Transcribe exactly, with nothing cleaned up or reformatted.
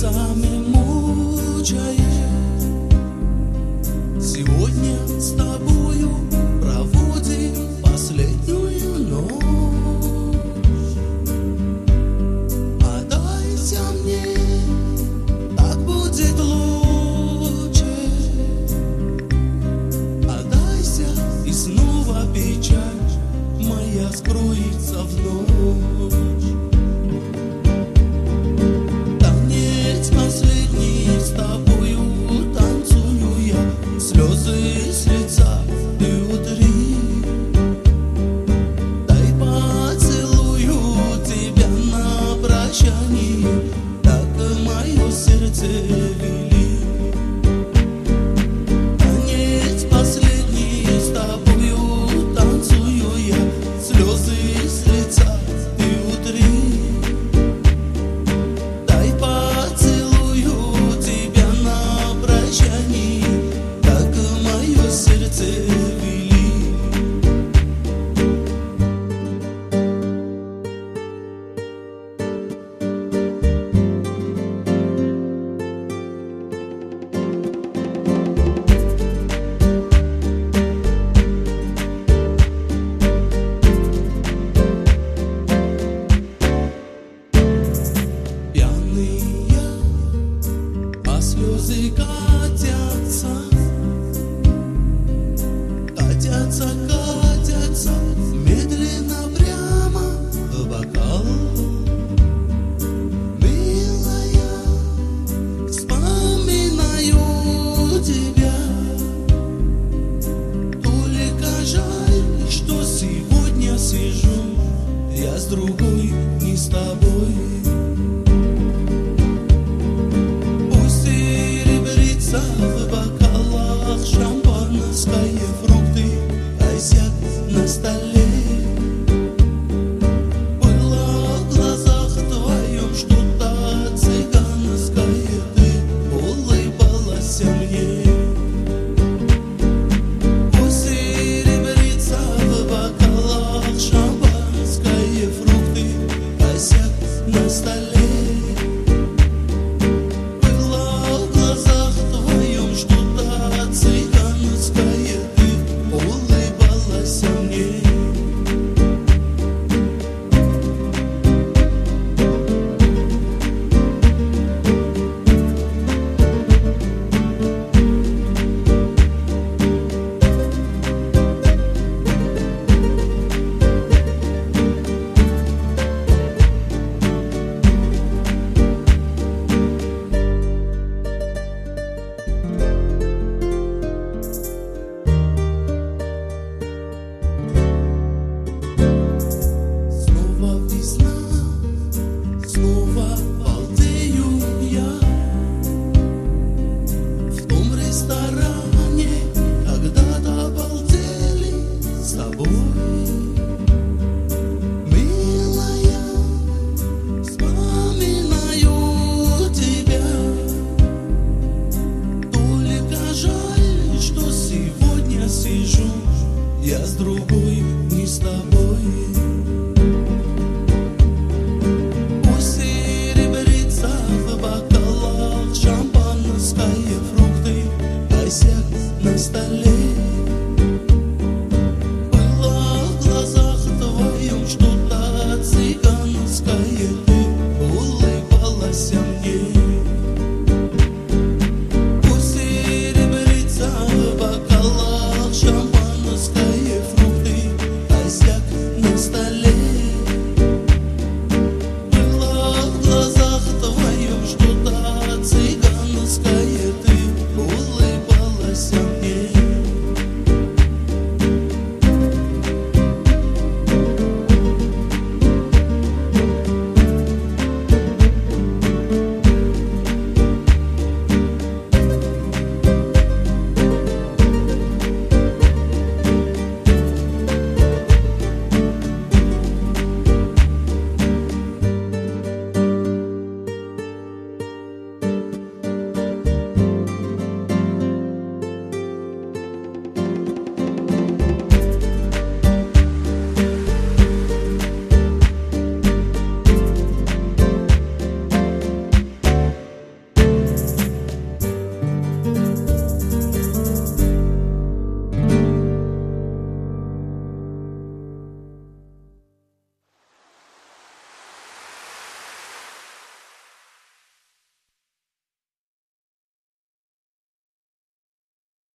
слезами мучает. Сегодня с тобою проводим последнюю ночь. Отдайся мне, так будет лучше. Отдайся, и снова печаль моя скроется в ночь. Танец последний с тобою танцую я, слезы с лица ты утри. Дай поцелую тебя на прощание, так мое сердце вели. Танец последний с тобою танцую я, слезы с лица ты утри. Дай поцелую тебя на прощание, так мое сердце вели. Пьяный я, а слезы катятся, катятся, катятся медленно прямо в бокал. Милая, вспоминаю тебя, только жаль, что сегодня сижу я с другой, не с тобой.